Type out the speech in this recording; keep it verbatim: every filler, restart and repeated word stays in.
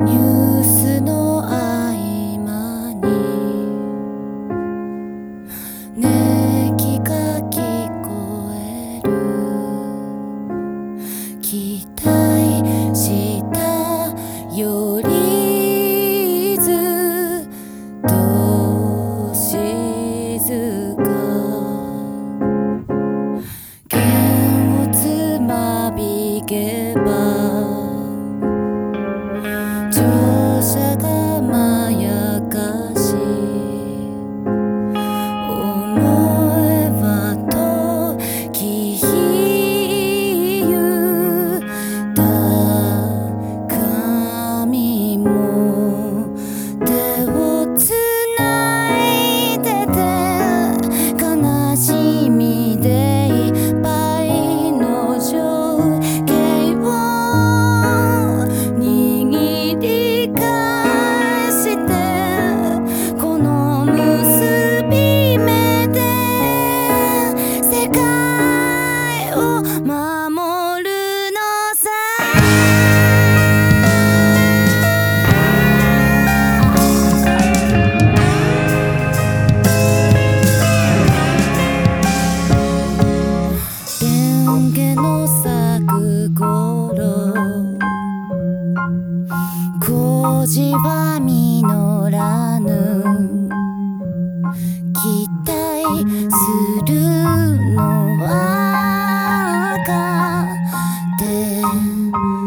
ニュースの合間に熱気が聞こえる。期待したよりずっと静か。剣をつまびけば乗車がまやかし、思えば時ゆだ髪も手をつないでて、悲しみでいっぱいの情景を握り返して、この結び目で世界を守るのさ。蓮華の咲く頃、孤児は実らぬ。期待するのは赤で